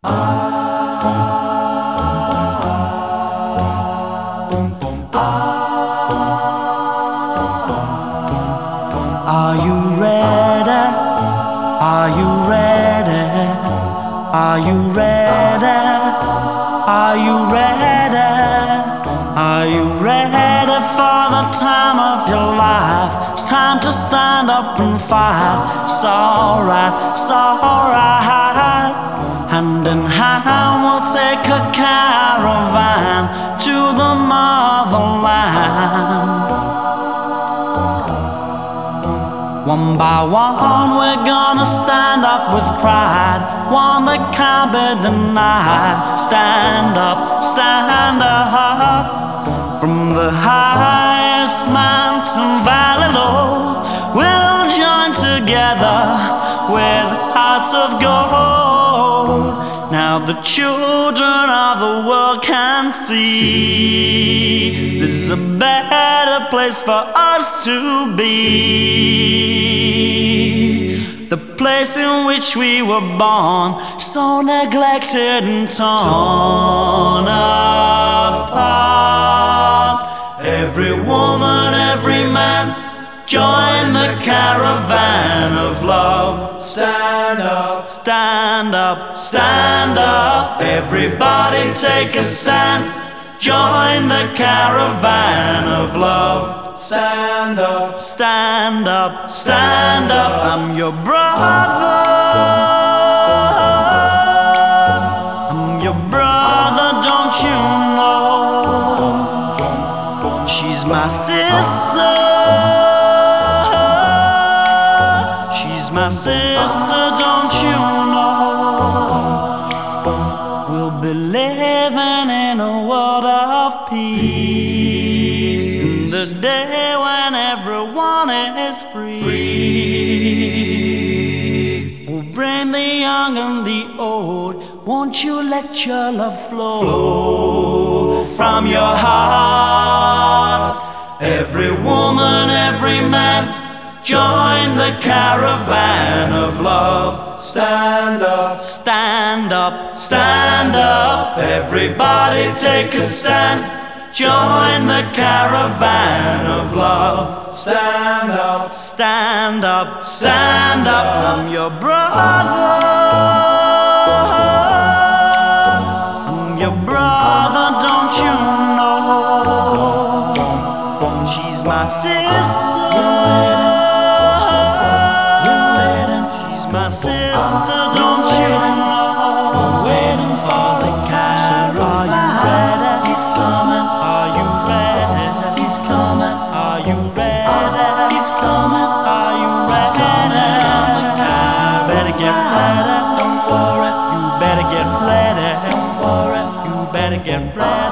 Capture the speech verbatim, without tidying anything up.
Are you ready? Are you ready? Are you ready? Are you ready? Are you ready for the time of your life? It's time to stand up and fight. It's alright, it's alright. Hand in hand we'll take a caravan to the motherland. One by one we're gonna stand up with pride, one that can't be denied. Stand up, stand up. From the highest mountain valley low, we'll join together with hearts of gold. Now the children of the world can see there's a better place for us to be. The place in which we were born, so neglected and torn apart. Every woman, every man, join the caravan of love. Stand up, stand up, stand up. Everybody take a stand. Join the caravan of love. Stand up, stand up, stand up. I'm your brother. I'm your brother, don't you know? She's my sister. She's my sister, don't you know? We'll be living in a world of peace, in the day when everyone is free. free. We'll bring the young and the old. Won't you let your love flow, flow from your heart? Every woman, every man, join the caravan of love. Stand up, stand up, stand up. Everybody take a stand. Join the caravan of love. Stand up, stand up, stand up. I'm your brother. I'm your brother, don't you know? She's my sister. My sister, don't you know? I'm waiting for the caravan. Are you ready? He's coming. Are you ready? He's coming. Are you ready? He's coming. Are you ready? Better get ready. Don't worry. You better get ready. Don't worry. You better get ready.